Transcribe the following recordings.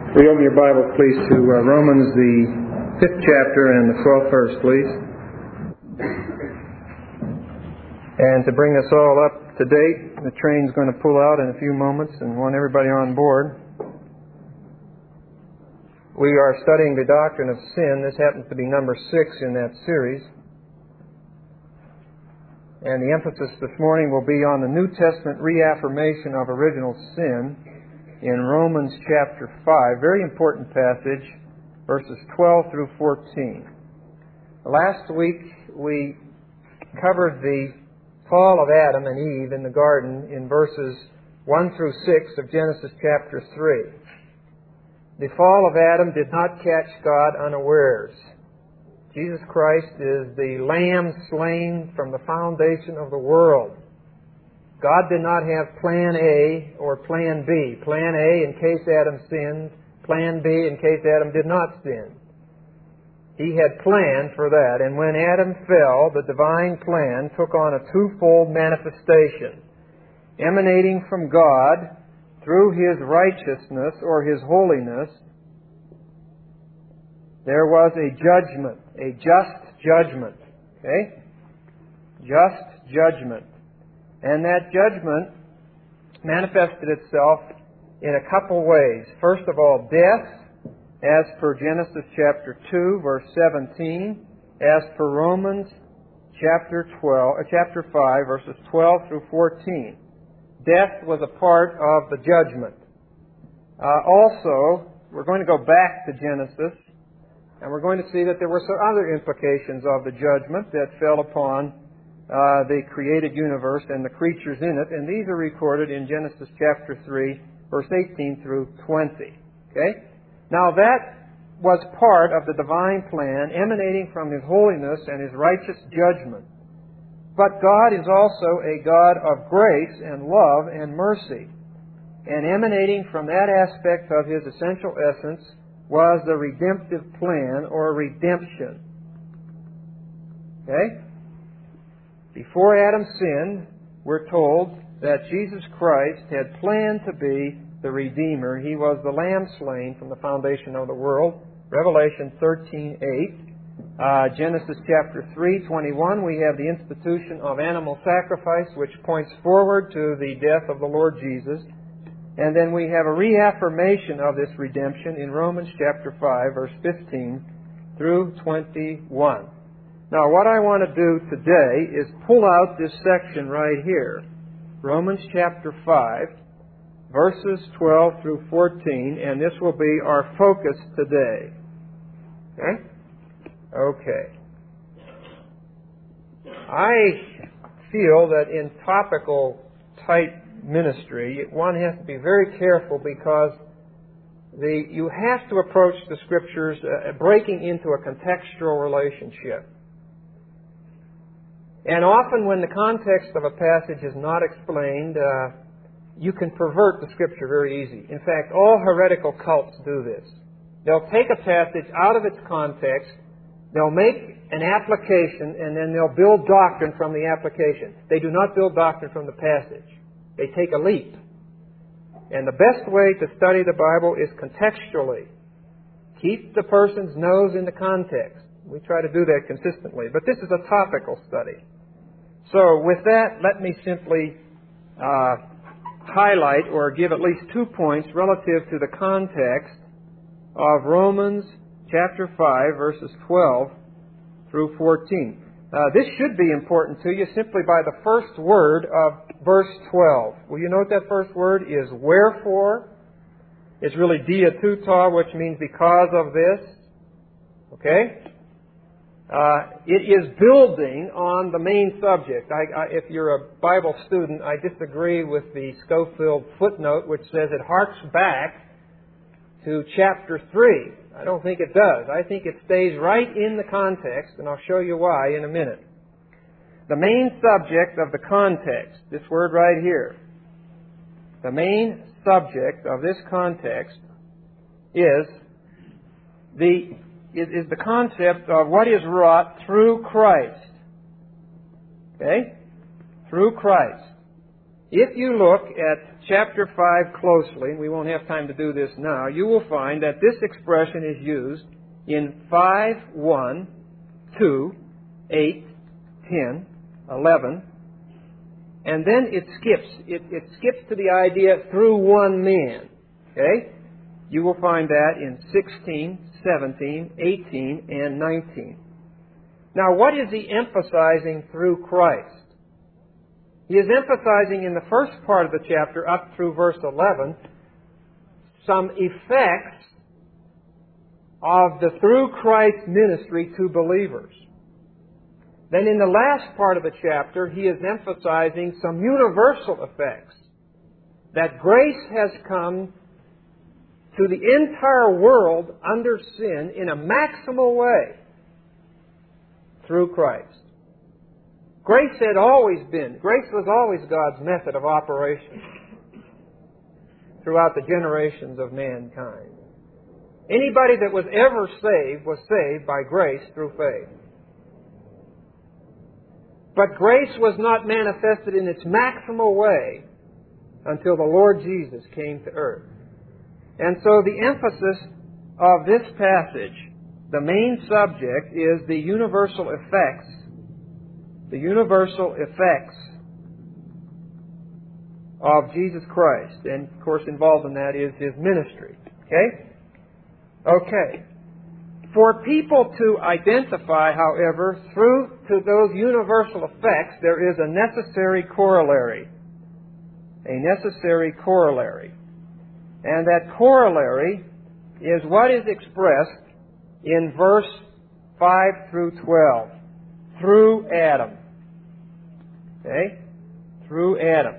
We open your Bible, please, to Romans, the 5th chapter and the 12th verse, please. And to bring us all up to date, the train's going to pull out in a few moments and want everybody on board. We are studying the doctrine of sin. This happens to be number 6 in that series. And the emphasis this morning will be on the New Testament reaffirmation of original sin in Romans chapter 5. Very important passage, verses 12 through 14. Last week we covered the fall of Adam and Eve in the garden in verses 1 through 6 of Genesis chapter 3. The fall of Adam did not catch God unawares. Jesus Christ is the Lamb slain from the foundation of the world. God did not have plan A or plan B. Plan A in case Adam sinned, plan B in case Adam did not sin. He had planned for that, and when Adam fell, the divine plan took on a twofold manifestation. Emanating from God through His righteousness or His holiness, there was a judgment, a just judgment. Okay? Just judgment. And that judgment manifested itself in a couple ways. First of all, death, as per Genesis chapter 2, verse 17, as per Romans chapter 5, verses 12 through 14. Death was a part of the judgment. Also, we're going to go back to Genesis, and we're going to see that there were some other implications of the judgment that fell upon the created universe and the creatures in it, and these are recorded in Genesis chapter 3, verse 18 through 20. Okay? Now that was part of the divine plan emanating from His holiness and His righteous judgment. But God is also a God of grace and love and mercy. And emanating from that aspect of His essential essence was the redemptive plan or redemption. Okay? Before Adam sinned, we're told that Jesus Christ had planned to be the Redeemer. He was the Lamb slain from the foundation of the world. Revelation 13:8. Genesis chapter 3:21, we have the institution of animal sacrifice, which points forward to the death of the Lord Jesus. And then we have a reaffirmation of this redemption in Romans chapter 5, verse 15 through 21. Now, what I want to do today is pull out this section right here, Romans chapter 5, verses 12 through 14, and this will be our focus today. Okay. I feel that in topical type ministry, one has to be very careful because you have to approach the Scriptures breaking into a contextual relationship. And often when the context of a passage is not explained, you can pervert the Scripture very easy. In fact, all heretical cults do this. They'll take a passage out of its context, they'll make an application, and then they'll build doctrine from the application. They do not build doctrine from the passage. They take a leap. And the best way to study the Bible is contextually. Keep the person's nose in the context. We try to do that consistently. But this is a topical study. So with that, let me simply highlight or give at least 2 points relative to the context of Romans chapter 5, verses 12 through 14. This should be important to you simply by the first word of verse 12. Will you note that first word is wherefore? It's really dia tuta, which means because of this. Okay? It is building on the main subject. If you're a Bible student, I disagree with the Schofield footnote, which says it harks back to chapter 3. I don't think it does. I think it stays right in the context, and I'll show you why in a minute. The main subject of the context, this word right here, the main subject of this context is the concept of what is wrought through Christ. Okay? Through Christ. If you look at chapter 5 closely, and we won't have time to do this now, you will find that this expression is used in 5, 1, 2, 8, 10, 11, and then it skips. It skips to the idea through one man. Okay? You will find that in 16, 17, 18, and 19. Now, what is he emphasizing through Christ? He is emphasizing in the first part of the chapter, up through verse 11, some effects of the through Christ ministry to believers. Then in the last part of the chapter, he is emphasizing some universal effects. That grace has come to the entire world under sin in a maximal way through Christ. Grace was always God's method of operation throughout the generations of mankind. Anybody that was ever saved was saved by grace through faith. But grace was not manifested in its maximal way until the Lord Jesus came to earth. And so the emphasis of this passage, the main subject, is the universal effects. The universal effects of Jesus Christ. And, of course, involved in that is His ministry. Okay. For people to identify, however, through to those universal effects, there is a necessary corollary. A necessary corollary. And that corollary is what is expressed in verse 5 through 12. Through Adam. Okay? Through Adam.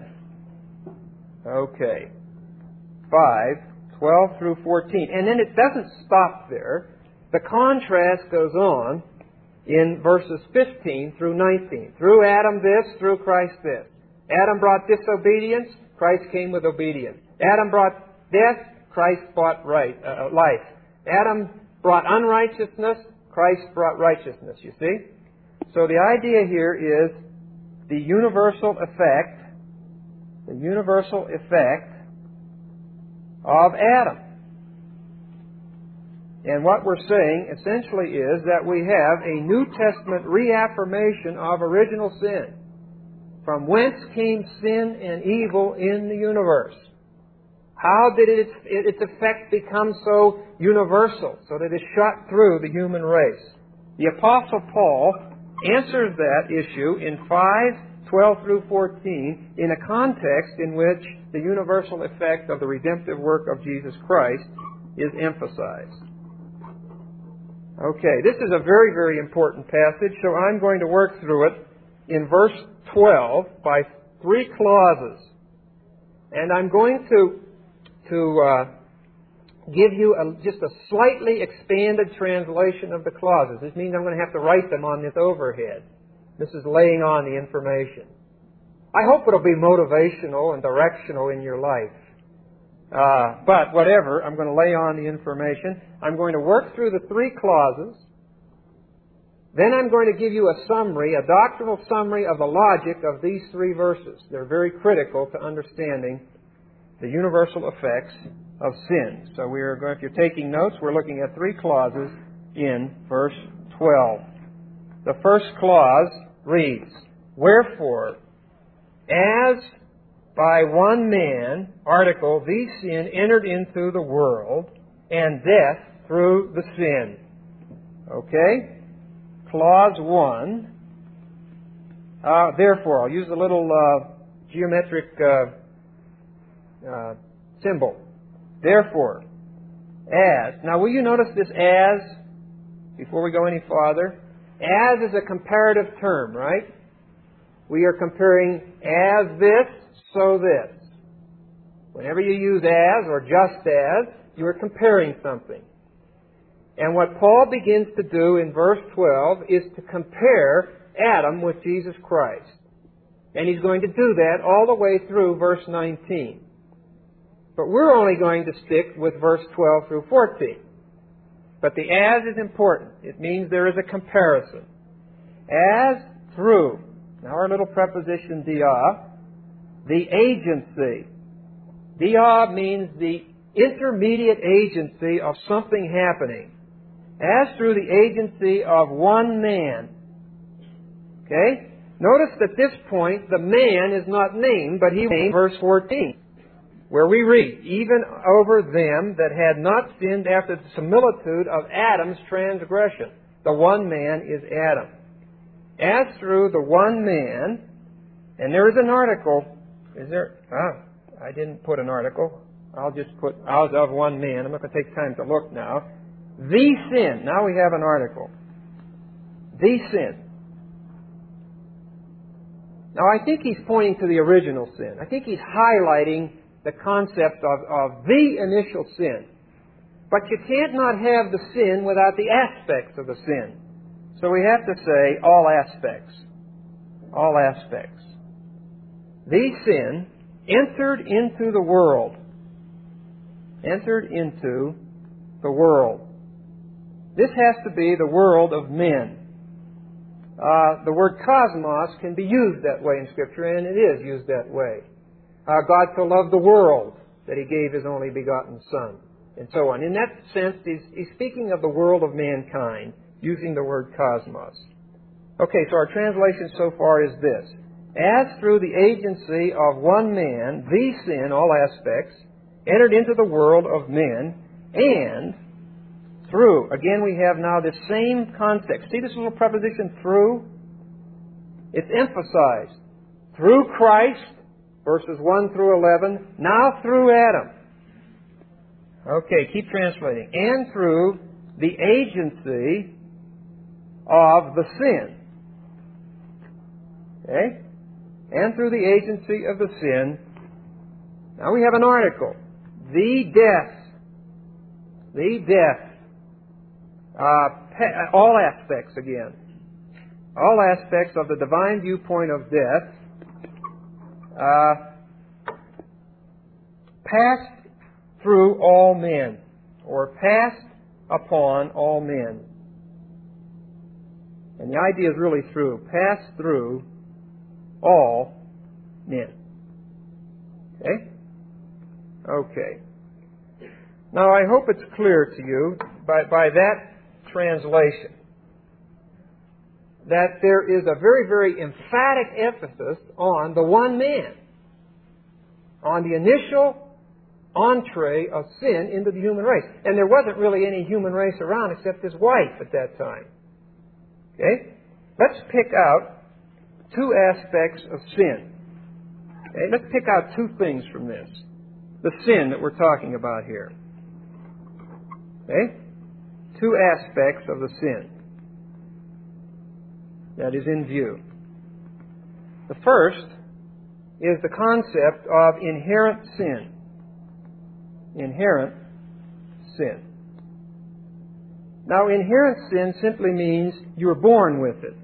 Okay. 5, 12 through 14. And then it doesn't stop there. The contrast goes on in verses 15 through 19. Through Adam this, through Christ this. Adam brought disobedience, Christ came with obedience. Adam brought death, Christ brought life. Adam brought unrighteousness, Christ brought righteousness, you see? So the idea here is the universal effect of Adam. And what we're saying essentially is that we have a New Testament reaffirmation of original sin. From whence came sin and evil in the universe? How did its effect become so universal, so that it shot through the human race? The Apostle Paul answers that issue in 5:12 through 14 in a context in which the universal effect of the redemptive work of Jesus Christ is emphasized. Okay, this is a very, very important passage, so I'm going to work through it in verse 12 by 3 clauses. And I'm going to give you just a slightly expanded translation of the clauses. This means I'm going to have to write them on this overhead. This is laying on the information. I hope it'll be motivational and directional in your life. But whatever, I'm going to lay on the information. I'm going to work through the 3 clauses. Then I'm going to give you a summary, a doctrinal summary of the logic of these 3 verses. They're very critical to understanding the universal effects of sin. So we are going, if you're taking notes, we're looking at 3 clauses in verse 12. The first clause reads, "Wherefore, as by one man, article, the sin entered into the world, and death through the sin." Okay? Clause 1. Therefore, I'll use a little geometric symbol. Therefore, as. Now, will you notice this as, before we go any farther? As is a comparative term, right? We are comparing as this, so this. Whenever you use as or just as, you are comparing something. And what Paul begins to do in verse 12 is to compare Adam with Jesus Christ. And he's going to do that all the way through verse 19. But we're only going to stick with verse 12 through 14. But the as is important. It means there is a comparison. As through. Now our little preposition dia the agency. Dia means the intermediate agency of something happening. As through the agency of one man. Okay? Notice at this point, the man is not named, but he named verse 14, where we read, even over them that had not sinned after the similitude of Adam's transgression. The one man is Adam. As through the one man, and there is an article, is there? I didn't put an article. I'll just put, as of one man. I'm not going to take time to look now. The sin. Now we have an article. The sin. Now I think he's pointing to the original sin. I think he's highlighting the concept of the initial sin. But you can't not have the sin without the aspects of the sin. So we have to say all aspects. All aspects. The sin entered into the world. Entered into the world. This has to be the world of men. The word cosmos can be used that way in Scripture, and it is used that way. God so loved the world that He gave His only begotten Son, and so on. In that sense, He's speaking of the world of mankind, using the word cosmos. Okay, so our translation so far is this. As through the agency of one man, the sin, all aspects, entered into the world of men, and through. Again, we have now this same context. See this little preposition, through? It's emphasized. Through Christ, verses 1 through 11, now through Adam. Okay, keep translating. And through the agency of the sin. Okay? And through the agency of the sin. Now we have an article. The death. The death. All aspects again. All aspects of the divine viewpoint of death passed through all men, or passed upon all men. And the idea is really through. Passed through all men. Okay? Okay. Now I hope it's clear to you by that translation that there is a very, very emphatic emphasis on the one man, on the initial entree of sin into the human race. And there wasn't really any human race around except his wife at that time. Okay? Let's pick out two aspects of sin. Okay? Let's pick out two things from this. The sin that we're talking about here. Okay? Two aspects of the sin that is in view. The first is the concept of inherent sin. Inherent sin. Now, inherent sin simply means you're born with it.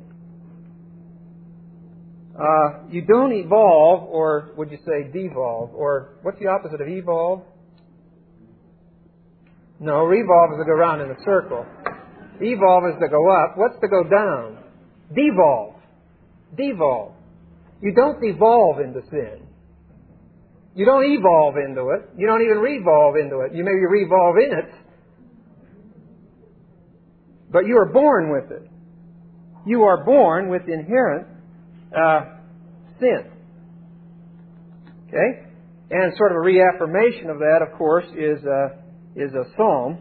You don't evolve, or would you say devolve, or what's the opposite of evolve? No, revolve is to go around in a circle. Evolve is to go up. What's to go down? Devolve. Devolve. You don't devolve into sin. You don't evolve into it. You don't even revolve into it. You maybe revolve in it. But you are born with it. You are born with inherent sin. Okay? And sort of a reaffirmation of that, of course, is a psalm.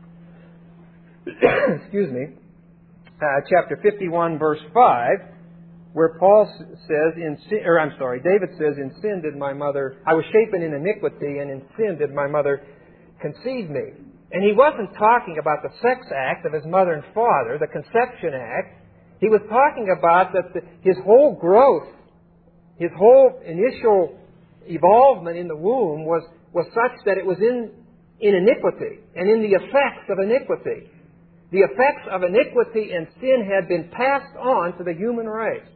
Excuse me. Chapter 51, verse 5, where Paul says, David says, in sin did my mother, I was shapen in iniquity, and in sin did my mother conceive me. And he wasn't talking about the sex act of his mother and father, the conception act. He was talking about that his whole growth, his whole initial evolvement in the womb was such that it was in iniquity and in the effects of iniquity. The effects of iniquity and sin had been passed on to the human race.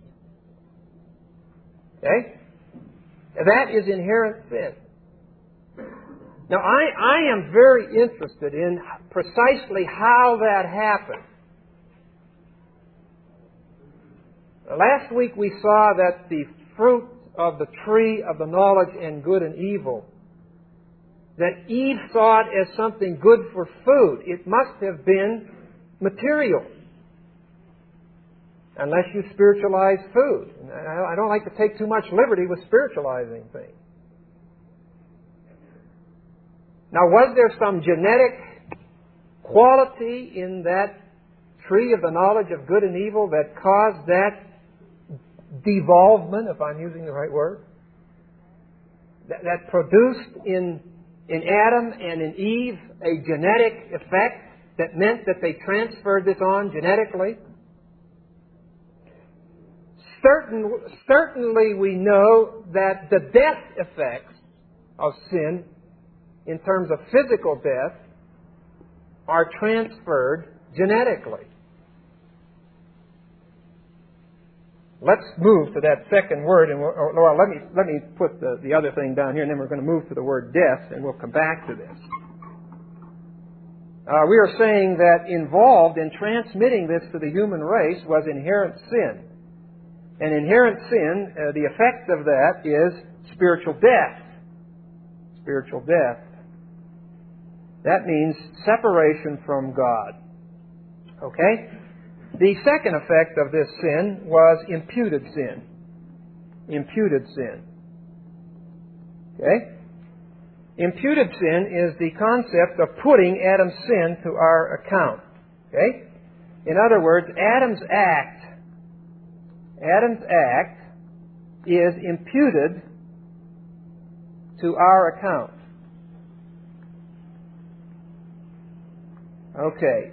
Okay? That is inherent sin. Now, I am very interested in precisely how that happened. Last week we saw that the fruit of the tree of the knowledge and good and evil that Eve saw it as something good for food, it must have been material. Unless you spiritualize food. I don't like to take too much liberty with spiritualizing things. Now, was there some genetic quality in that tree of the knowledge of good and evil that caused that devolvement, if I'm using the right word, that produced in Adam and in Eve a genetic effect that meant that they transferred this on genetically? Certainly we know that the death effects of sin, in terms of physical death, are transferred genetically. Let's move to that second word, and Laura, let me put the other thing down here, and then we're going to move to the word death, and we'll come back to this. We are saying that involved in transmitting this to the human race was inherent sin. And inherent sin, the effect of that is spiritual death. Spiritual death. That means separation from God. Okay? The second effect of this sin was imputed sin. Imputed sin. Okay? Imputed sin is the concept of putting Adam's sin to our account. Okay? In other words, Adam's act is imputed to our account. Okay.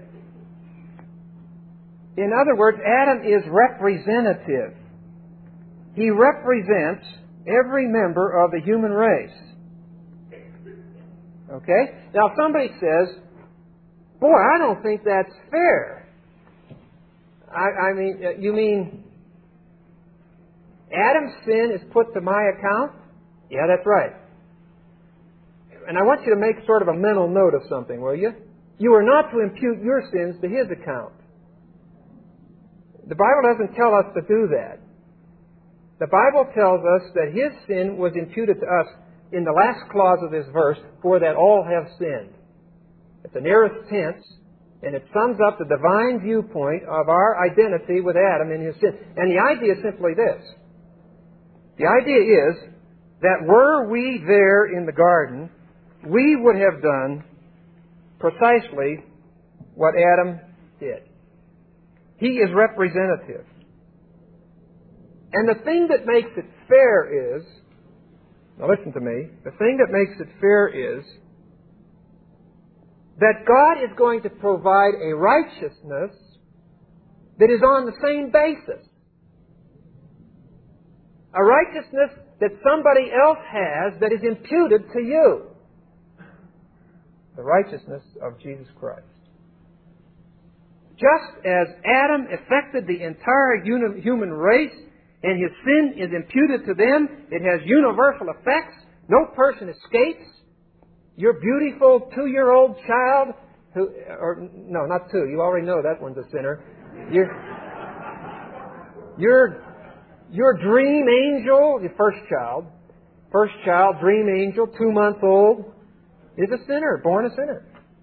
In other words, Adam is representative. He represents every member of the human race. Okay? Now, somebody says, boy, I don't think that's fair. You mean Adam's sin is put to my account? Yeah, that's right. And I want you to make sort of a mental note of something, will you? You are not to impute your sins to his account. The Bible doesn't tell us to do that. The Bible tells us that his sin was imputed to us in the last clause of this verse, for that all have sinned. It's an aorist tense, and it sums up the divine viewpoint of our identity with Adam in his sin. And the idea is simply this. The idea is that were we there in the garden, we would have done precisely what Adam did. He is representative. And the thing that makes it fair is, now listen to me, the thing that makes it fair is that God is going to provide a righteousness that is on the same basis. A righteousness that somebody else has that is imputed to you. The righteousness of Jesus Christ. Just as Adam affected the entire human race and his sin is imputed to them, it has universal effects. No person escapes. Your beautiful 2-year-old child, no, not 2, you already know that one's a sinner. Your dream angel, your first child, dream angel, 2-month-old, is a sinner, born a sinner.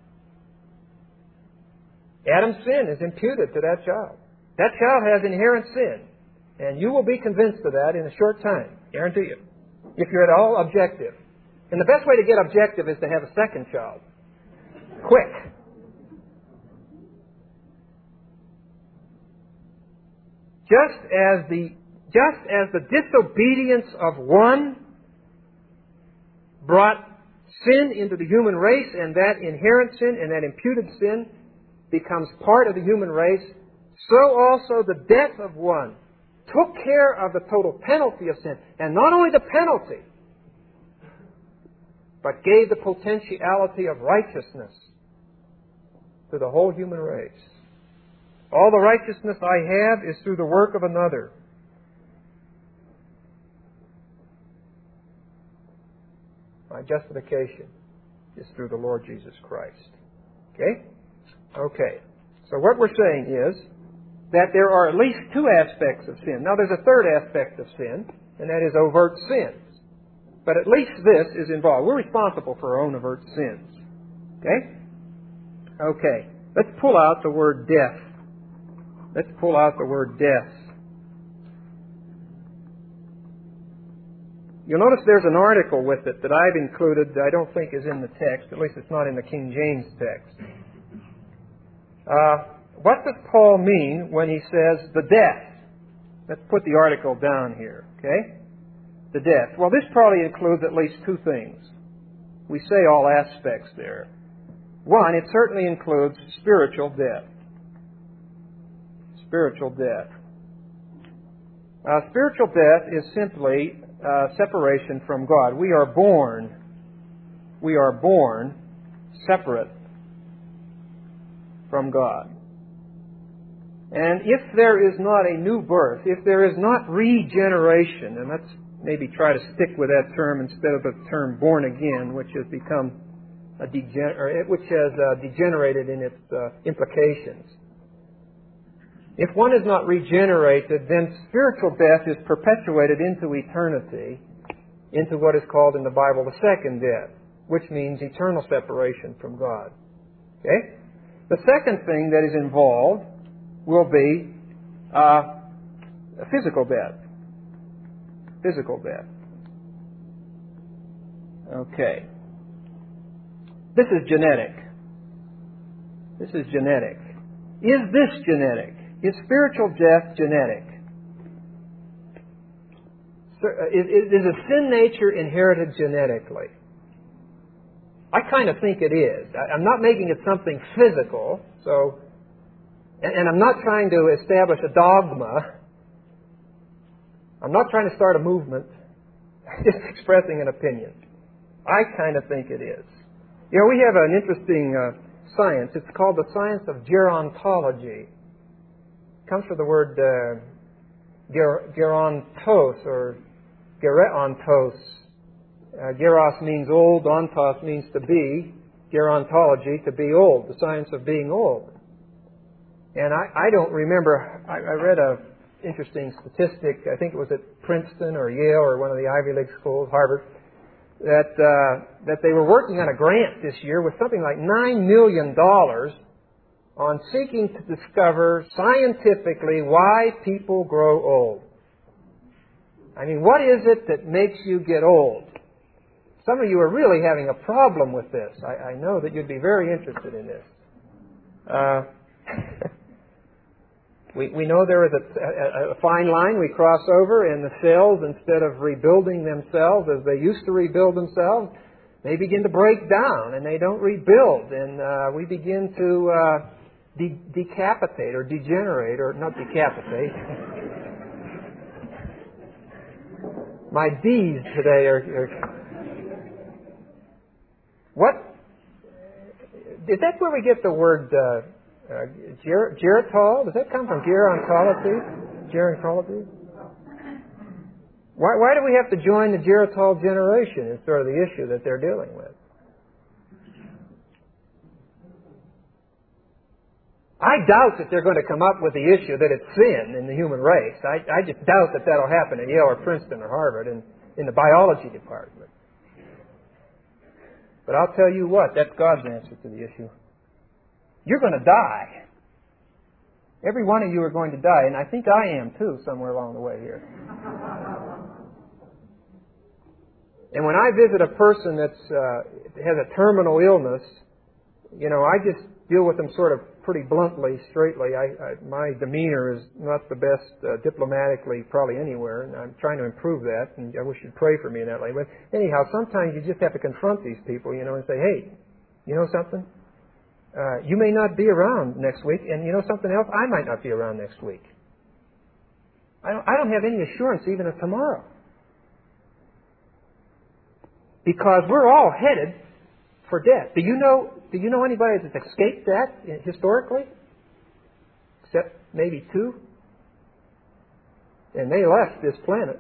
Adam's sin is imputed to that child. That child has inherent sin. And you will be convinced of that in a short time. Guarantee you. If you're at all objective. And the best way to get objective is to have a second child. Quick. Just as the disobedience of one brought sin into the human race, and that inherent sin and that imputed sin becomes part of the human race, so also the death of one took care of the total penalty of sin. And not only the penalty, but gave the potentiality of righteousness to the whole human race. All the righteousness I have is through the work of another. My justification is through the Lord Jesus Christ. Okay? Okay. So what we're saying is that there are at least 2 aspects of sin. Now there's a third aspect of sin, and that is overt sins. But at least this is involved. We're responsible for our own overt sins. Okay? Okay. Let's pull out the word death. Let's pull out the word death. You'll notice there's an article with it that I've included that I don't think is in the text. At least it's not in the King James text. What does Paul mean when he says the death? Let's put the article down here, okay? The death. Well, this probably includes at least two things. We say all aspects there. One, it certainly includes spiritual death. Spiritual death. Spiritual death is simply separation from God. We are born separate from God. And if there is not a new birth, if there is not regeneration, and let's maybe try to stick with that term instead of the term born again, which has become degenerated in its implications. If one is not regenerated, then spiritual death is perpetuated into eternity, into what is called in the Bible the second death, which means eternal separation from God. Okay? The second thing that is involved will be physical death. Physical death. Okay. This is genetic. This is genetic. Is this genetic? Is spiritual death genetic? Is a sin nature inherited genetically? I kind of think it is. I'm not making it something physical, and I'm not trying to establish a dogma. I'm not trying to start a movement. I'm just expressing an opinion. I kind of think it is. You know, we have an interesting science. It's called the science of gerontology. It comes from the word gerontos or gerontos. Geros means old, ontos means to be, gerontology, to be old, the science of being old. And I don't remember, I read an interesting statistic, I think it was at Princeton or Yale or one of the Ivy League schools, Harvard, that they were working on a grant this year with something like $9 million on seeking to discover scientifically why people grow old. I mean, what is it that makes you get old? Some of you are really having a problem with this. I know that you'd be very interested in this. We know there is a fine line we cross over, and the cells, instead of rebuilding themselves as they used to rebuild themselves, they begin to break down, and they don't rebuild, and we begin to decapitate or degenerate, or not decapitate. My D's today are what? Is that where we get the word geritol? Does that come from gerontology? Gerontology? Why do we have to join the geritol generation is sort of the issue that they're dealing with. I doubt that they're going to come up with the issue that it's sin in the human race. I just doubt that that'll happen at Yale or Princeton or Harvard in the biology department. But I'll tell you what, that's God's answer to the issue. You're going to die. Every one of you are going to die, and I think I am too, somewhere along the way here. And when I visit a person that has a terminal illness, you know, I just deal with them sort of pretty bluntly, straightly. My demeanor is not the best diplomatically probably anywhere, and I'm trying to improve that, and I wish you'd pray for me in that way. But anyhow, sometimes you just have to confront these people, you know, and say, hey, you know something? You may not be around next week, and you know something else? I might not be around next week. I don't have any assurance even of tomorrow. Because we're all headed for death. Do you know anybody that's escaped that historically? Except maybe two? And they left this planet.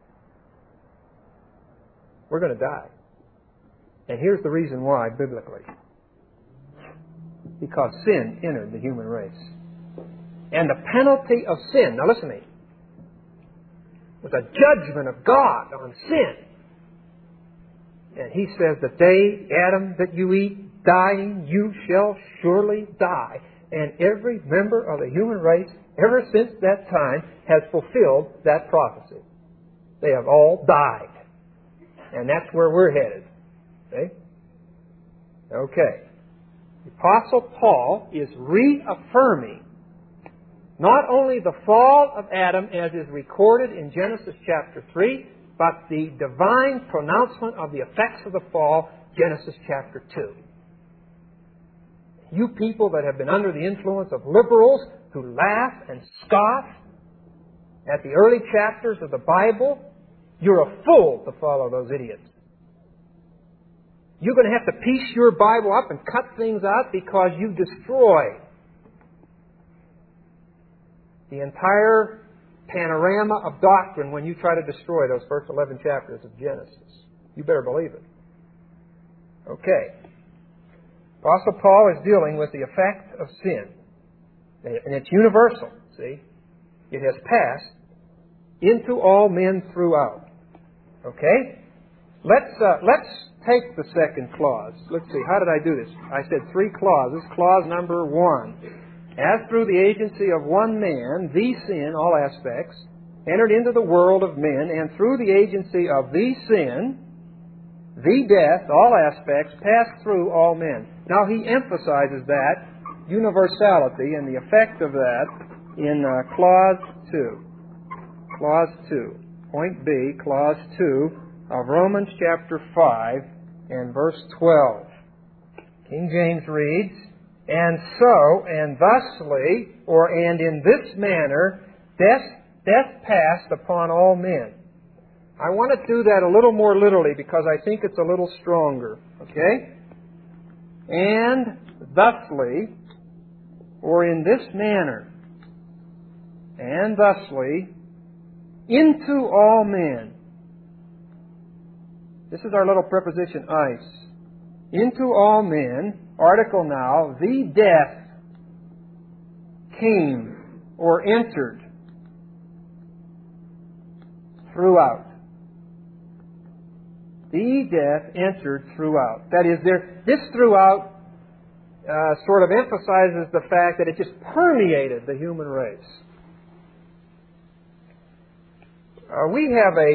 We're going to die. And here's the reason why, biblically. Because sin entered the human race. And the penalty of sin, now listen to me. was a judgment of God on sin. And He says, the day, Adam, that you eat, dying, you shall surely die. And every member of the human race, ever since that time, has fulfilled that prophecy. They have all died. And that's where we're headed. See? Okay. The Apostle Paul is reaffirming not only the fall of Adam as is recorded in Genesis chapter 3, but the divine pronouncement of the effects of the fall, Genesis chapter 2. You people that have been under the influence of liberals who laugh and scoff at the early chapters of the Bible, you're a fool to follow those idiots. You're going to have to piece your Bible up and cut things out because you destroy the entire panorama of doctrine when you try to destroy those first 11 chapters of Genesis. You better believe it. Okay. Apostle Paul is dealing with the effect of sin. And it's universal, see? It has passed into all men throughout. Okay? Let's take the second clause. Let's see, how did I do this? I said 3 clauses. Clause number 1. As through the agency of one man, the sin, all aspects, entered into the world of men, and through the agency of the sin, the death, all aspects, passed through all men. Now he emphasizes that universality and the effect of that in Clause 2. Clause 2. Point B, Clause 2 of Romans chapter 5 and verse 12. King James reads, and so, and thusly, and in this manner, death passed upon all men. I want to do that a little more literally because I think it's a little stronger. Okay? And thusly, or in this manner, and thusly, into all men. This is our little preposition, ice. Into all men, article now, the death came or entered throughout. The death entered throughout. That is, this throughout sort of emphasizes the fact that it just permeated the human race. We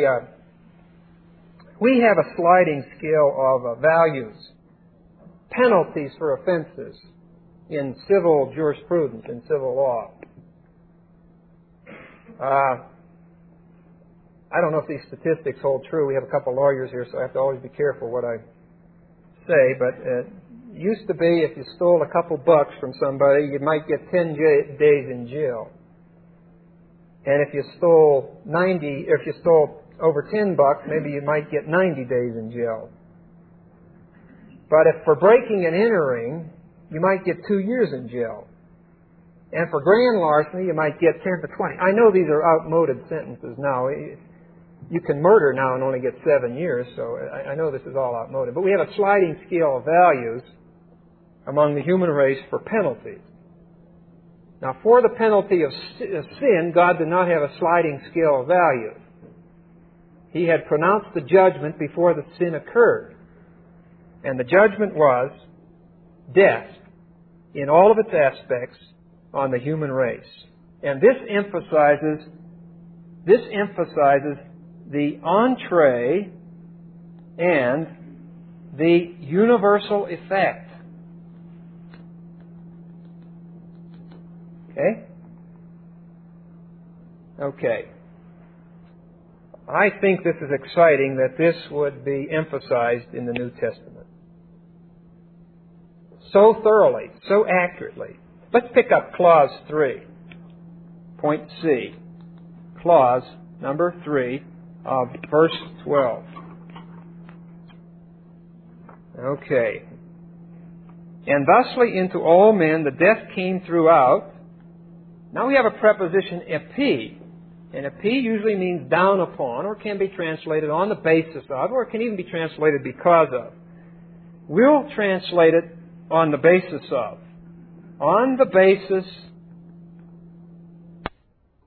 have a sliding scale of values, penalties for offenses in civil jurisprudence, in civil law. I don't know if these statistics hold true. We have a couple lawyers here, so I have to always be careful what I say. But it used to be if you stole a couple bucks from somebody, you might get 10 days in jail. And if you stole over 10 bucks, maybe you might get 90 days in jail. But if for breaking and entering, you might get 2 years in jail. And for grand larceny, you might get 10 to 20. I know these are outmoded sentences now. You can murder now and only get 7 years, so I know this is all outmoded. But we have a sliding scale of values among the human race for penalties. Now, for the penalty of sin, God did not have a sliding scale of values. He had pronounced the judgment before the sin occurred. And the judgment was death in all of its aspects on the human race. And this emphasizes the entree and the universal effect. Okay. I think this is exciting that this would be emphasized in the New Testament. So thoroughly, so accurately. Let's pick up Clause 3. Point C. Clause number 3 of verse 12. Okay. And thusly into all men the death came throughout. Now we have a preposition epi. And epi usually means down upon, or can be translated on the basis of, or it can even be translated because of. We'll translate it on the basis of. On the basis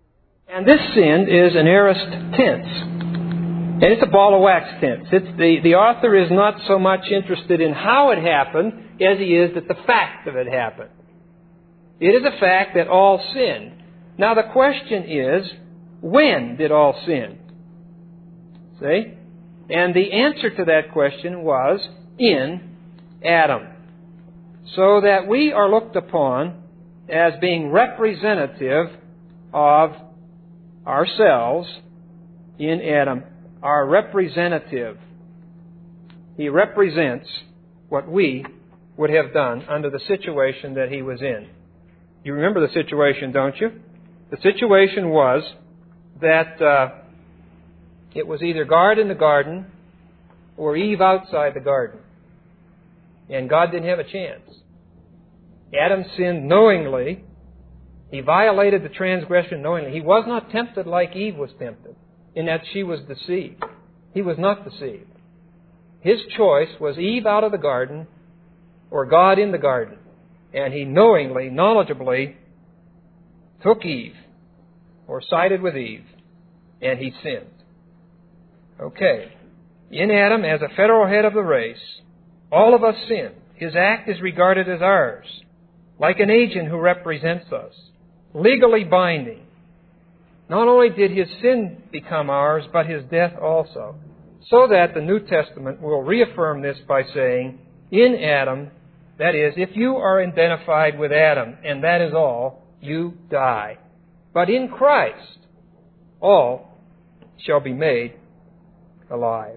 And this sin is an aorist tense. And it's a ball of wax tense. The author is not so much interested in how it happened as he is that the fact of it happened. It is a fact that all sinned. Now the question is, when did all sin? See? And the answer to that question was in Adam. So that we are looked upon as being representative of ourselves in Adam. Our representative. He represents what we would have done under the situation that he was in. You remember the situation, don't you? The situation was that it was either God in the garden or Eve outside the garden. And God didn't have a chance. Adam sinned knowingly. He violated the transgression knowingly. He was not tempted like Eve was tempted, in that she was deceived. He was not deceived. His choice was Eve out of the garden or God in the garden. And he knowingly, knowledgeably took Eve or sided with Eve, and he sinned. Okay. In Adam, as a federal head of the race, all of us sin. His act is regarded as ours, like an agent who represents us, legally binding. Not only did his sin become ours, but his death also. So that the New Testament will reaffirm this by saying, in Adam, that is, if you are identified with Adam, and that is all, you die. But in Christ, all shall be made alive.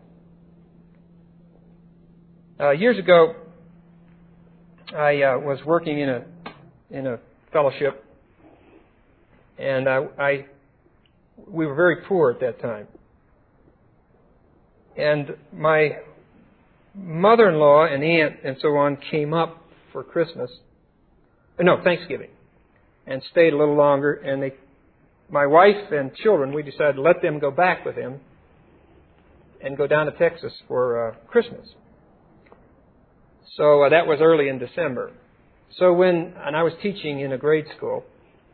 Years ago, I was working in a fellowship, and we were very poor at that time. And my mother-in-law and aunt and so on came up for Thanksgiving, and stayed a little longer. And my wife and children, we decided to let them go back with him and go down to Texas for Christmas. So that was early in December. And I was teaching in a grade school.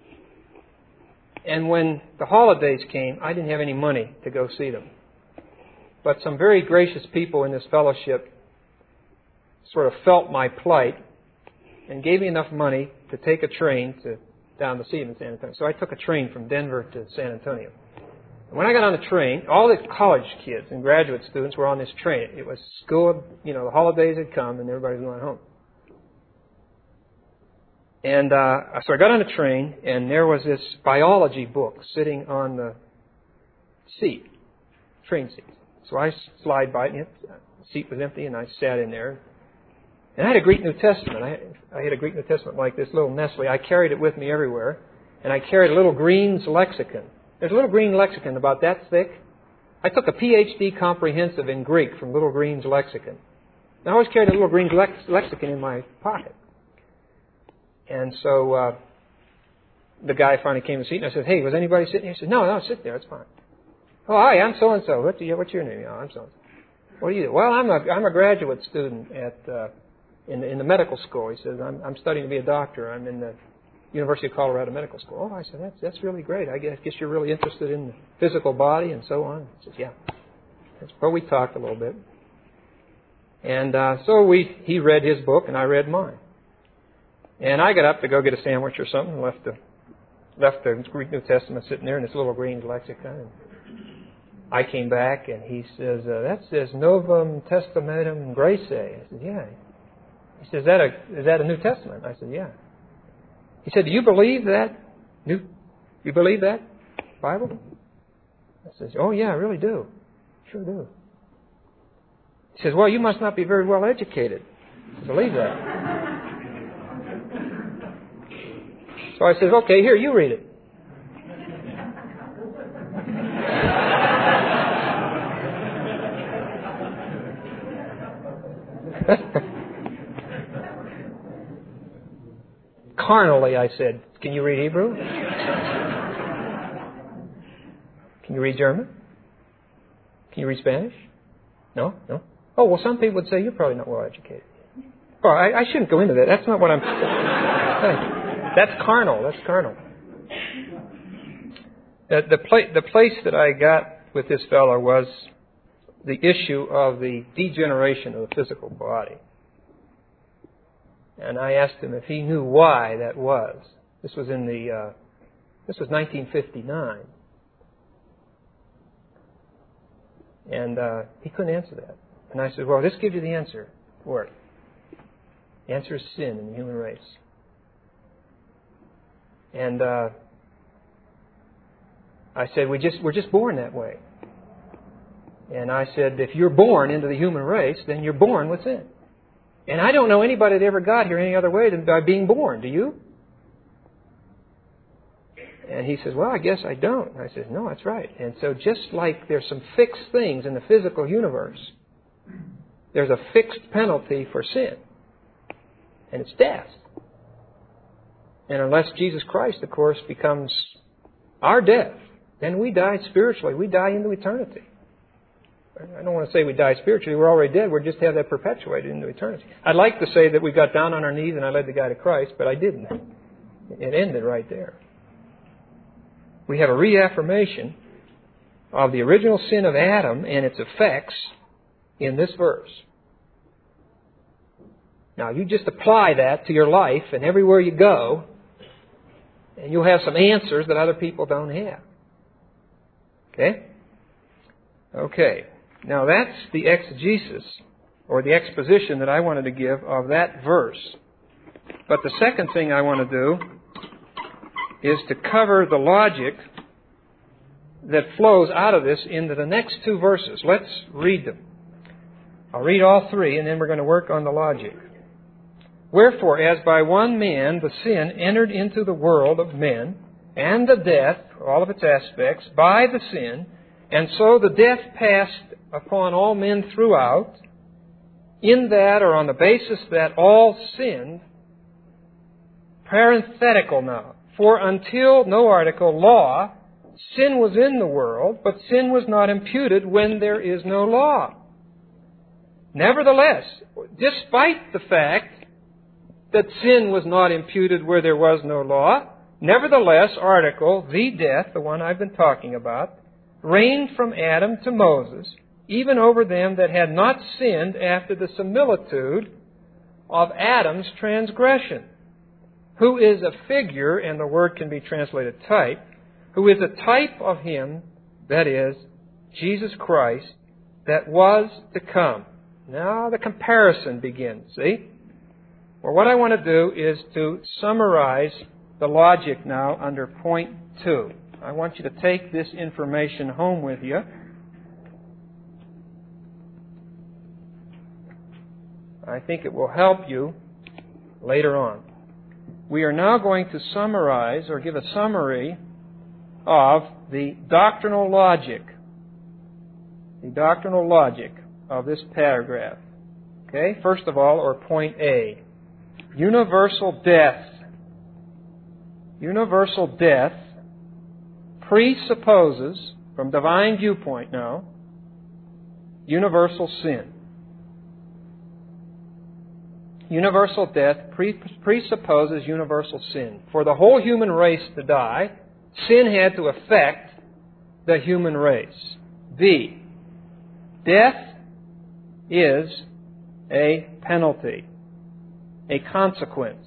And when the holidays came, I didn't have any money to go see them. But some very gracious people in this fellowship sort of felt my plight and gave me enough money to take a train down to see them in San Antonio. So I took a train from Denver to San Antonio. And when I got on the train, all the college kids and graduate students were on this train. It was school, the holidays had come and everybody was going home. And so I got on the train, and there was this biology book sitting on the train seat. So I slide by it, and the seat was empty, and I sat in there. And I had a Greek New Testament. I had a Greek New Testament like this, little Nestle. I carried it with me everywhere. And I carried a little Green's lexicon. There's a little green lexicon about that thick. I took a PhD comprehensive in Greek from Little Green's lexicon. And I always carried a Little Green's lexicon in my pocket. And so the guy finally came to the seat, and I said, "Hey, was anybody sitting here?" He said, No, sit there. It's fine. "Oh, hi, I'm so-and-so. What's your name?" "Oh, I'm so-and-so." "What do you do?" "Well, I'm a graduate student in the medical school." He says, I'm studying to be a doctor. I'm in the University of Colorado Medical School." "Oh," I said, that's really great. I guess you're really interested in the physical body and so on." He says, "Yeah." Well, we talked a little bit. And so he read his book and I read mine. And I got up to go get a sandwich or something and left the Greek New Testament sitting there in this little green lexicon. And I came back and he says, "That says Novum Testamentum Grace." I said, "Yeah." He says, "Is that a New Testament?" I said, "Yeah." He said, "Do you believe that? You believe that Bible?" I said, "Oh yeah, I really do. Sure do." He says, "Well, you must not be very well educated to believe that." So I said, "Okay, here, you read it." Carnally, I said, "Can you read Hebrew? Can you read German? Can you read Spanish? No? Oh, well, some people would say you're probably not well educated." Oh, I shouldn't go into that. That's not what I'm saying. That's carnal. The place that I got with this fellow was the issue of the degeneration of the physical body. And I asked him if he knew why that was. This was 1959. And he couldn't answer that. And I said, well, this gives you the answer for it. The answer is sin in the human race. And I said, we're just born that way. And I said, if you're born into the human race, then you're born with sin. And I don't know anybody that ever got here any other way than by being born. Do you? And he says, well, I guess I don't. And I said, no, that's right. And so just like there's some fixed things in the physical universe, there's a fixed penalty for sin. And it's death. And unless Jesus Christ, of course, becomes our death, then we die spiritually. We die into eternity. I don't want to say we die spiritually. We're already dead. We just have that perpetuated into eternity. I'd like to say that we got down on our knees and I led the guy to Christ, but I didn't. It ended right there. We have a reaffirmation of the original sin of Adam and its effects in this verse. Now, you just apply that to your life and everywhere you go, and you'll have some answers that other people don't have. Okay? Okay. Now, that's the exegesis, or the exposition that I wanted to give of that verse. But the second thing I want to do is to cover the logic that flows out of this into the next two verses. Let's read them. I'll read all three, and then we're going to work on the logic. Wherefore, as by one man the sin entered into the world of men, and the death, all of its aspects, by the sin, and so the death passed upon all men throughout, in that, or on the basis that all sinned, parenthetical now, for until, no article, law, sin was in the world, but sin was not imputed when there is no law. Nevertheless, despite the fact that sin was not imputed where there was no law, nevertheless, article, the death, the one I've been talking about, reigned from Adam to Moses, even over them that had not sinned after the similitude of Adam's transgression, who is a figure, and the word can be translated type, who is a type of Him, that is, Jesus Christ, that was to come. Now the comparison begins, see? Well, what I want to do is to summarize the logic now under point 2. I want you to take this information home with you. I think it will help you later on. We are now going to summarize or give a summary of the doctrinal logic. The doctrinal logic of this paragraph. Okay, first of all, or point A. Universal death. Universal death presupposes, from divine viewpoint now, universal sin. Universal death presupposes universal sin. For the whole human race to die, sin had to affect the human race. B. Death is a penalty, a consequence.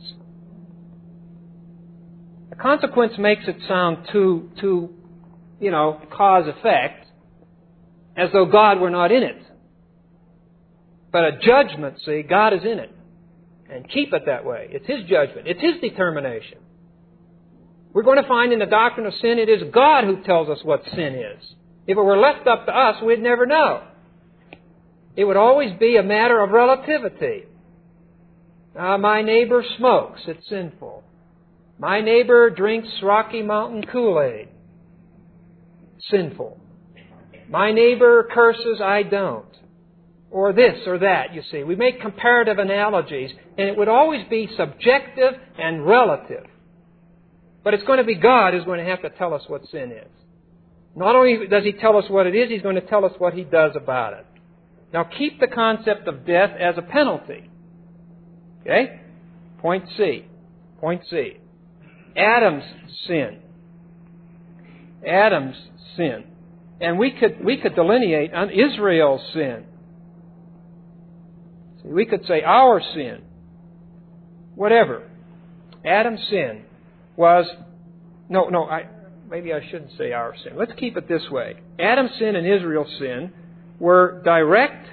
A consequence makes it sound too, cause-effect, as though God were not in it. But a judgment, see, God is in it. And keep it that way. It's His judgment. It's His determination. We're going to find in the doctrine of sin, it is God who tells us what sin is. If it were left up to us, we'd never know. It would always be a matter of relativity. My neighbor smokes. It's sinful. My neighbor drinks Rocky Mountain Kool-Aid. Sinful. My neighbor curses. I don't. Or this or that, you see. We make comparative analogies, and it would always be subjective and relative. But it's going to be God who's going to have to tell us what sin is. Not only does He tell us what it is, He's going to tell us what He does about it. Now keep the concept of death as a penalty. Okay? Point C. Point C. Adam's sin. Adam's sin. And we could delineate on Israel's sin. We could say our sin. Whatever. Adam's sin was... maybe I shouldn't say our sin. Let's keep it this way. Adam's sin and Israel's sin were direct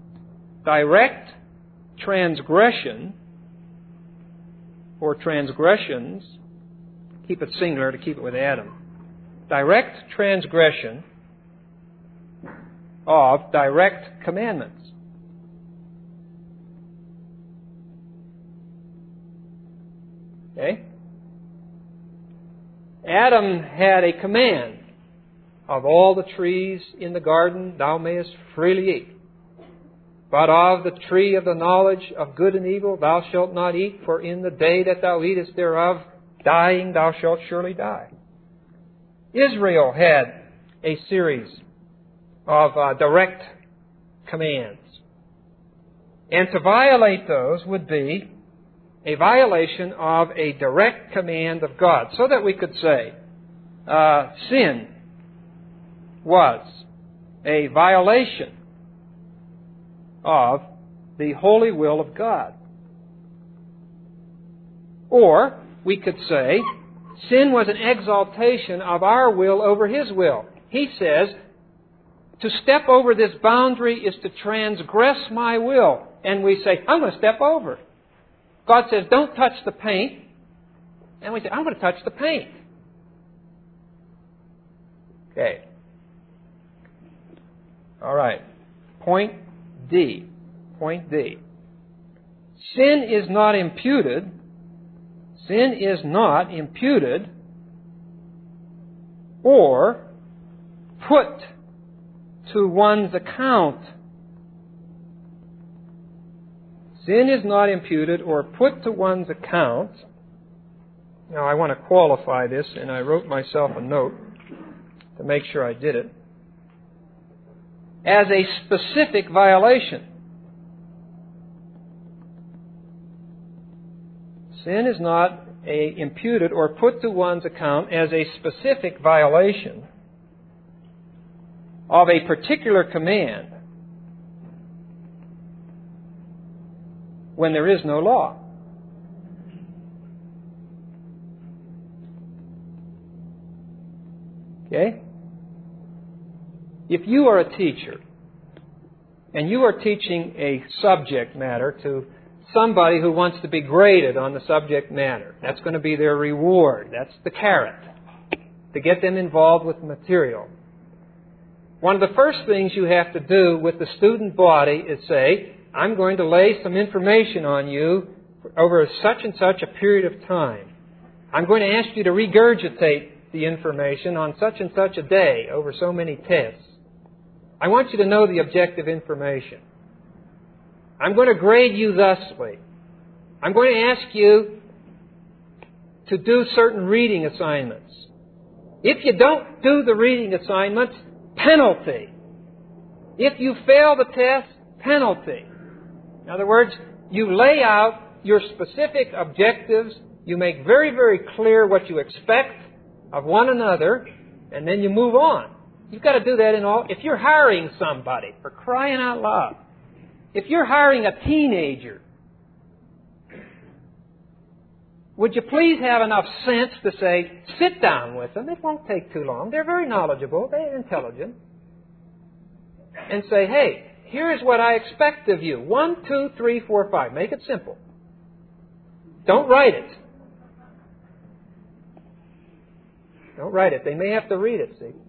transgression or transgressions. Keep it singular to keep it with Adam. Direct transgression of direct commandments. Okay? Adam had a command: of all the trees in the garden thou mayest freely eat. But of the tree of the knowledge of good and evil thou shalt not eat, for in the day that thou eatest thereof, dying thou shalt surely die. Israel had a series of direct commands. And to violate those would be a violation of a direct command of God. So that we could say sin was a violation of the holy will of God. Or we could say sin was an exaltation of our will over His will. He says, to step over this boundary is to transgress my will. And we say, I'm going to step over. God says, don't touch the paint. And we say, I'm going to touch the paint. Okay. All right. Point D. Point D. Sin is not imputed. Sin is not imputed or put to one's account. Sin is not imputed or put to one's account. Now, I want to qualify this, and I wrote myself a note to make sure I did it. As a specific violation. Sin is not imputed or put to one's account as a specific violation of a particular command when there is no law. Okay? If you are a teacher and you are teaching a subject matter to somebody who wants to be graded on the subject matter, that's going to be their reward. That's the carrot, to get them involved with the material. One of the first things you have to do with the student body is say, I'm going to lay some information on you over such and such a period of time. I'm going to ask you to regurgitate the information on such and such a day over so many tests. I want you to know the objective information. I'm going to grade you thusly. I'm going to ask you to do certain reading assignments. If you don't do the reading assignments, penalty. If you fail the test, penalty. In other words, you lay out your specific objectives. You make very, very clear what you expect of one another, and then you move on. You've got to do that in all. If you're hiring somebody, for crying out loud, if you're hiring a teenager, would you please have enough sense to say, sit down with them. It won't take too long. They're very knowledgeable. They're intelligent. And say, hey, here's what I expect of you. 1, 2, 3, 4, 5. Make it simple. Don't write it. Don't write it. They may have to read it, see.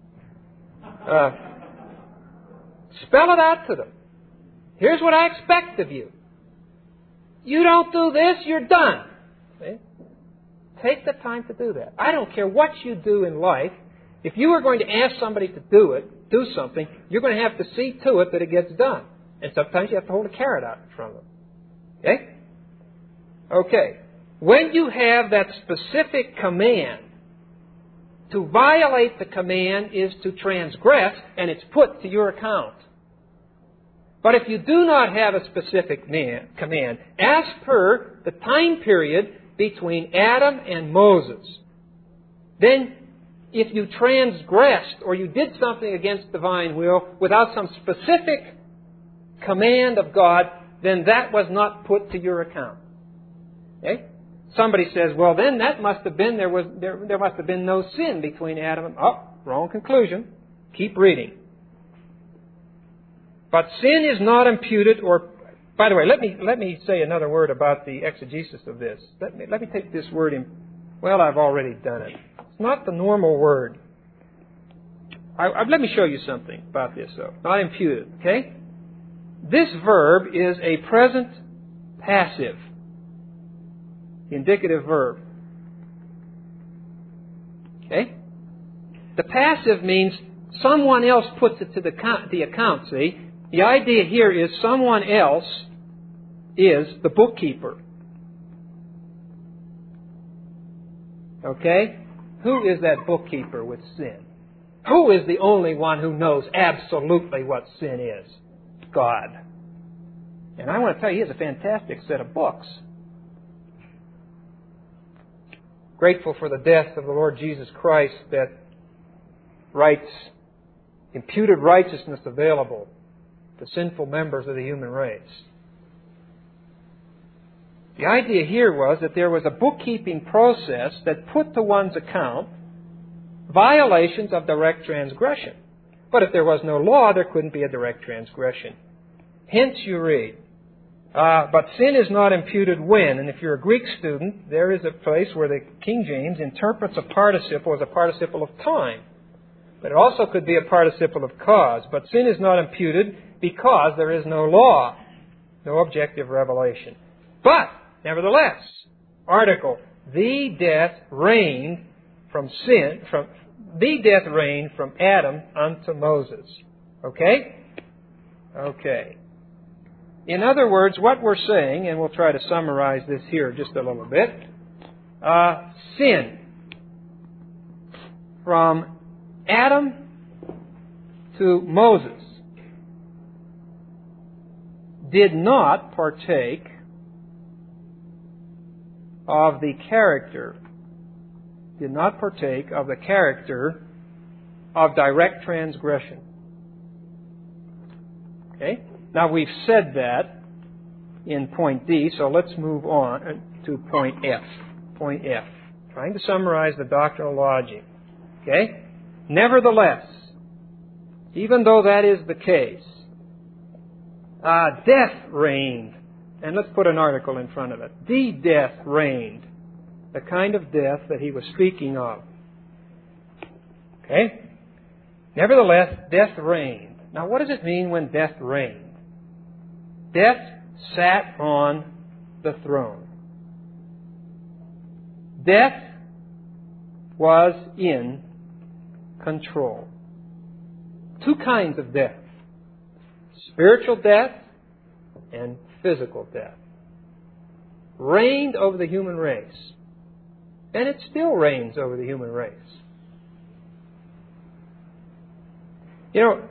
Spell it out to them. Here's what I expect of you. You don't do this, you're done. See? Take the time to do that. I don't care what you do in life. If you are going to ask somebody to do something, you're going to have to see to it that it gets done. And sometimes you have to hold a carrot out in front of them. Okay? Okay. When you have that specific command, to violate the command is to transgress, and it's put to your account. But if you do not have a specific command, as per the time period between Adam and Moses, then if you transgressed or you did something against divine will without some specific command of God, then that was not put to your account. Okay? Somebody says, well, then that must have been, there must have been no sin between Adam and... Oh, wrong conclusion. Keep reading. But sin is not imputed or... By the way, let me say another word about the exegesis of this. Let me take this word in... Well, I've already done it. It's not the normal word. Let me show you something about this, though. Not imputed, okay? This verb is a present passive. The indicative verb. Okay? The passive means someone else puts it to the account, see? The idea here is someone else is the bookkeeper. Okay? Who is that bookkeeper with sin? Who is the only one who knows absolutely what sin is? God. And I want to tell you, he has a fantastic set of books. Grateful for the death of the Lord Jesus Christ that imputed righteousness available to sinful members of the human race. The idea here was that there was a bookkeeping process that put to one's account violations of direct transgression. But if there was no law, there couldn't be a direct transgression. Hence you read, but sin is not imputed when, and if you're a Greek student, there is a place where the King James interprets a participle as a participle of time. But it also could be a participle of cause. But sin is not imputed because there is no law, no objective revelation. But, nevertheless, article, the death reigned from Adam unto Moses. Okay? Okay. In other words, what we're saying, and we'll try to summarize this here just a little bit, sin from Adam to Moses did not partake of the character of direct transgression. Okay? Now we've said that in point D, so let's move on to point F. Point F. Trying to summarize the doctrinal logic. Okay? Nevertheless, even though that is the case, death reigned. And let's put an article in front of it. The death reigned. The kind of death that he was speaking of. Okay? Nevertheless, death reigned. Now what does it mean when death reigned? Death sat on the throne. Death was in control. Two kinds of death. Spiritual death and physical death. Reigned over the human race. And it still reigns over the human race. You know,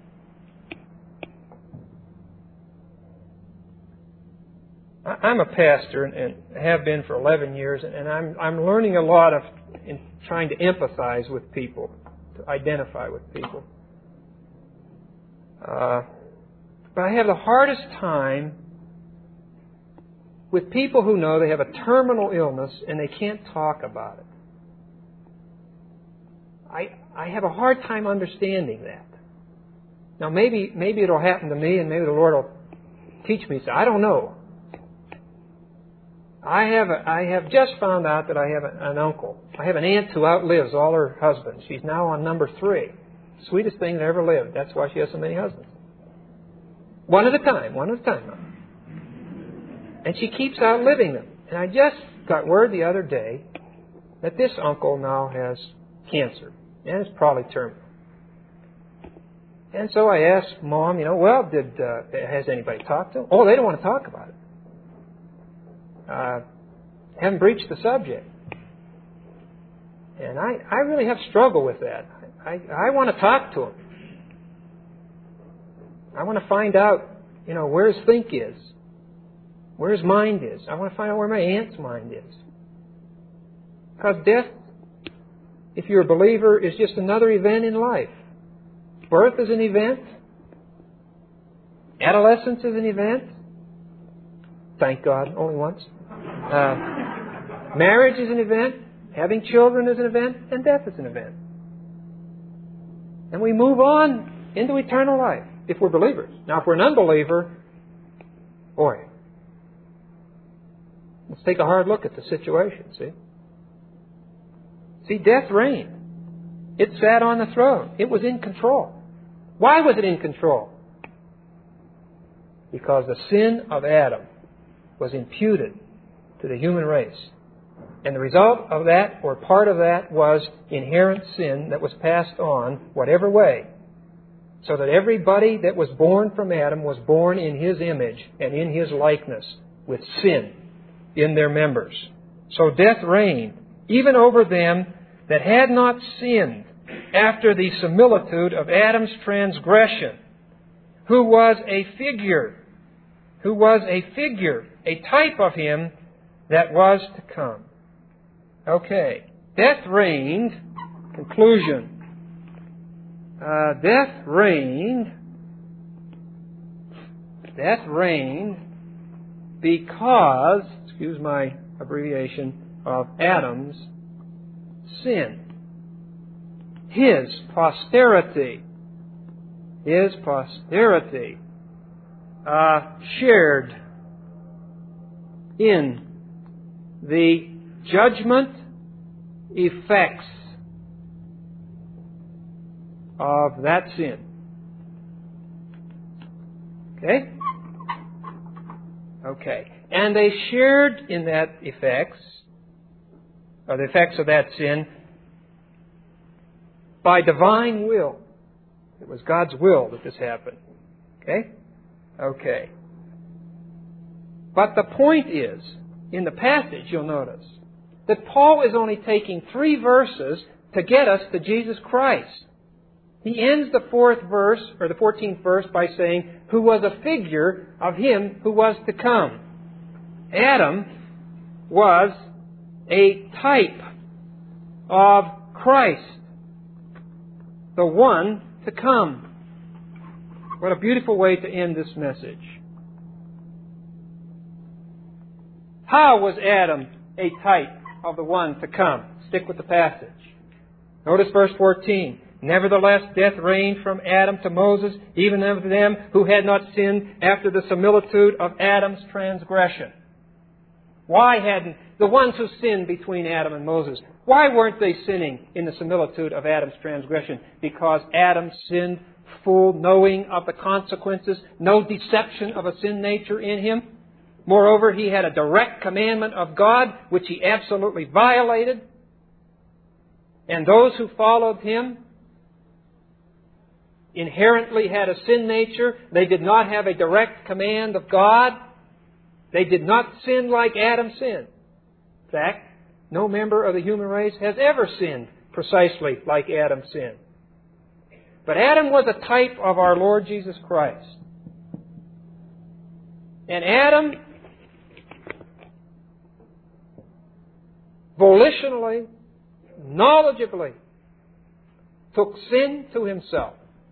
I'm a pastor and have been for 11 years, and I'm learning a lot in trying to empathize with people, to identify with people. But I have the hardest time with people who know they have a terminal illness and they can't talk about it. I have a hard time understanding that. Now maybe it'll happen to me and maybe the Lord will teach me so. I don't know. I have just found out that I have an uncle. I have an aunt who outlives all her husbands. She's now on number 3. Sweetest thing that ever lived. That's why she has so many husbands. One at a time. And she keeps outliving them. And I just got word the other day that this uncle now has cancer. And it's probably terminal. And so I asked Mom, has anybody talked to him? Oh, they don't want to talk about it. Haven't breached the subject. And I really have struggled with that. I want to talk to him. I want to find out, where his think is. Where his mind is. I want to find out where my aunt's mind is. Because death if you're a believer, is just another event in life. Birth is an event. Adolescence is an event. Thank God, only once. Marriage is an event. Having children is an event. And death is an event. And we move on into eternal life if we're believers. Now, if we're an unbeliever, boy, let's take a hard look at the situation, see? See, death reigned. It sat on the throne. It was in control. Why was it in control? Because the sin of Adam was imputed to the human race. And the result of that, or part of that, was inherent sin that was passed on whatever way. So that everybody that was born from Adam was born in his image and in his likeness with sin in their members. So death reigned, even over them that had not sinned after the similitude of Adam's transgression, who was a figure, a type of him that was to come. Okay. Death reigned. Conclusion. Death reigned because, excuse my abbreviation, of Adam's sin. His posterity shared in the judgment effects of that sin. Okay? Okay. And they shared in that effects, or the effects of that sin, by divine will. It was God's will that this happened. Okay? Okay. But the point is, in the passage, you'll notice, that Paul is only taking 3 verses to get us to Jesus Christ. He ends the 4th verse, or the 14th verse, by saying, who was a figure of him who was to come. Adam was a type of Christ, the one to come. What a beautiful way to end this message. How was Adam a type of the one to come? Stick with the passage. Notice verse 14. Nevertheless, death reigned from Adam to Moses, even of them who had not sinned after the similitude of Adam's transgression. Why hadn't the ones who sinned between Adam and Moses, why weren't they sinning in the similitude of Adam's transgression? Because Adam sinned full knowing of the consequences, no deception of a sin nature in him. Moreover, he had a direct commandment of God, which he absolutely violated. And those who followed him inherently had a sin nature. They did not have a direct command of God. They did not sin like Adam sinned. In fact, no member of the human race has ever sinned precisely like Adam sinned. But Adam was a type of our Lord Jesus Christ. And Adam volitionally, knowledgeably took sin to himself.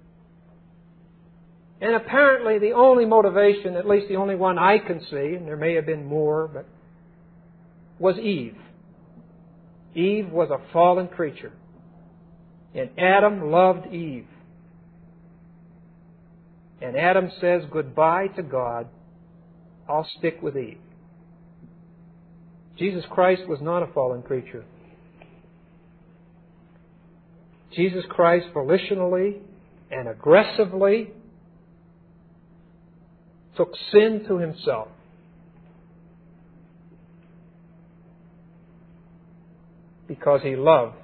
And apparently the only motivation, at least the only one I can see, and there may have been more, but was Eve. Eve was a fallen creature. And Adam loved Eve. And Adam says goodbye to God. I'll stick with Eve. Jesus Christ was not a fallen creature. Jesus Christ volitionally and aggressively took sin to himself. Because he loved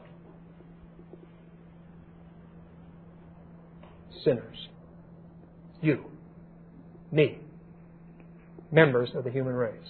sinners. You, me, members of the human race.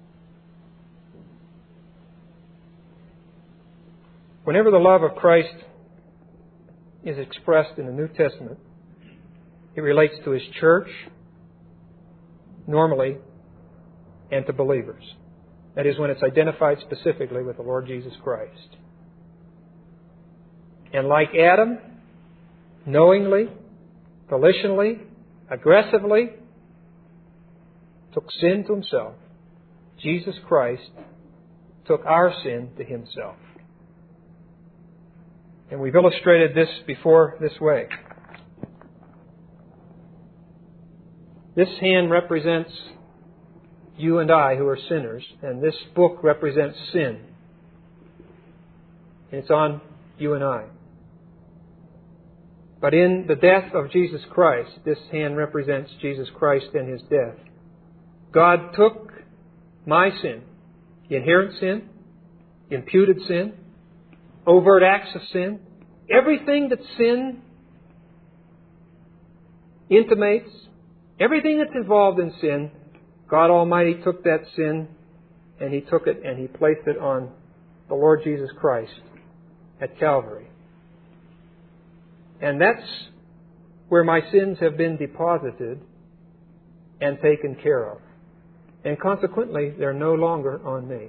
Whenever the love of Christ is expressed in the New Testament, it relates to His church, normally, and to believers. That is, when it's identified specifically with the Lord Jesus Christ. And like Adam, knowingly, volitionally, aggressively, took sin to Himself, Jesus Christ took our sin to Himself. And we've illustrated this before this way. This hand represents you and I who are sinners, and this book represents sin. And it's on you and I. But in the death of Jesus Christ, this hand represents Jesus Christ and His death. God took my sin, inherent sin, imputed sin, overt acts of sin, everything that sin intimates, everything that's involved in sin, God Almighty took that sin and He took it and He placed it on the Lord Jesus Christ at Calvary. And that's where my sins have been deposited and taken care of. And consequently, they're no longer on me.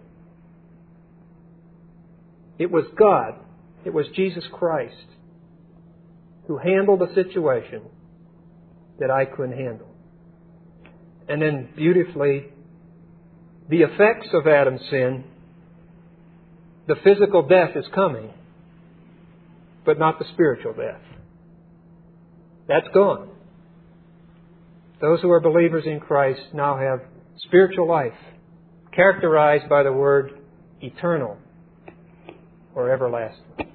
It was God, it was Jesus Christ, who handled a situation that I couldn't handle. And then beautifully, the effects of Adam's sin, the physical death is coming, but not the spiritual death. That's gone. Those who are believers in Christ now have spiritual life, characterized by the word eternal or everlasting.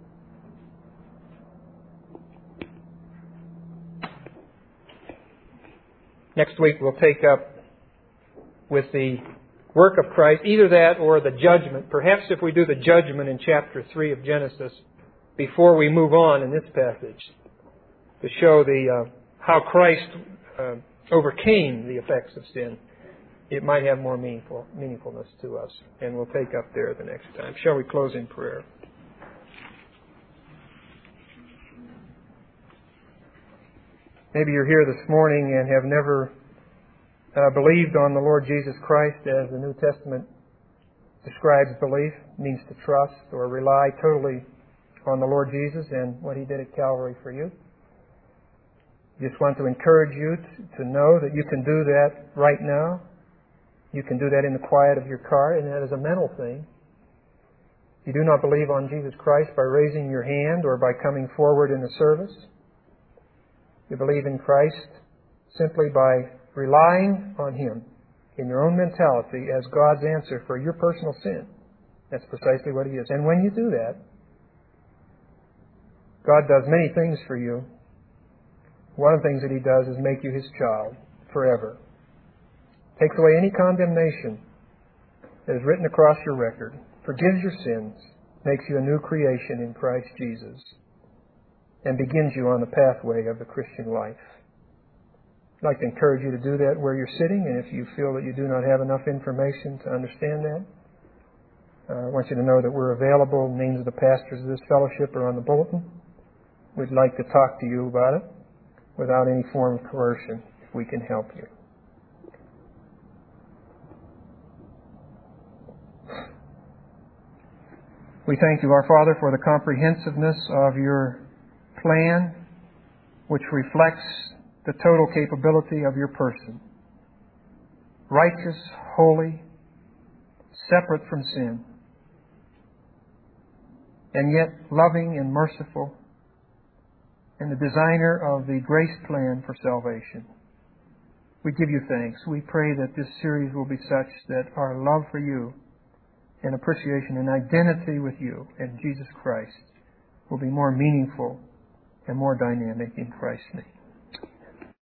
Next week we'll take up with the work of Christ, either that or the judgment. Perhaps if we do the judgment in chapter 3 of Genesis before we move on in this passage, to show how Christ overcame the effects of sin, it might have more meaningfulness to us. And we'll take up there the next time. Shall we close in prayer? Maybe you're here this morning and have never believed on the Lord Jesus Christ as the New Testament describes belief. It means to trust or rely totally on the Lord Jesus and what He did at Calvary for you. Just want to encourage you to know that you can do that right now. You can do that in the quiet of your car, and that is a mental thing. You do not believe on Jesus Christ by raising your hand or by coming forward in the service. You believe in Christ simply by relying on Him in your own mentality as God's answer for your personal sin. That's precisely what He is. And when you do that, God does many things for you. One of the things that He does is make you His child forever. Takes away any condemnation that is written across your record, forgives your sins, makes you a new creation in Christ Jesus, and begins you on the pathway of the Christian life. I'd like to encourage you to do that where you're sitting, and if you feel that you do not have enough information to understand that, I want you to know that we're available. Names of the pastors of this fellowship are on the bulletin. We'd like to talk to you about it without any form of coercion, if we can help you. We thank you, our Father, for the comprehensiveness of your plan, which reflects the total capability of your person. Righteous, holy, separate from sin, and yet loving and merciful, and the designer of the grace plan for salvation. We give you thanks. We pray that this series will be such that our love for you and appreciation and identity with you and Jesus Christ will be more meaningful and more dynamic in Christ's name.